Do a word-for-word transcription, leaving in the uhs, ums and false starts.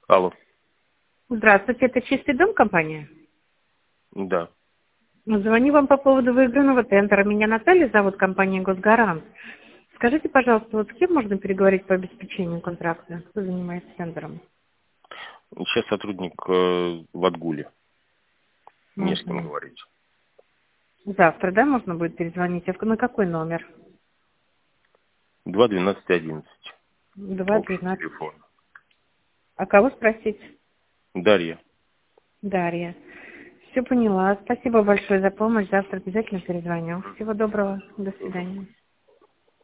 Алло. Здравствуйте, это «Чистый дом» компания? Да. Звоню вам по поводу выигранного тендера. Меня Наталья зовут, компания «Госгарант». Скажите, пожалуйста, вот с кем можно переговорить по обеспечению контракта? Кто занимается тендером? Сейчас сотрудник э, в отгуле. Не с кем Мгм. говорить. Завтра, да, можно будет перезвонить? А в- на какой номер? два двенадцать одиннадцать. Два Общий двенадцать. телефон. А кого спросить? Дарья. Дарья. Все поняла. Спасибо большое за помощь. Завтра обязательно перезвоню. Всего доброго. До свидания.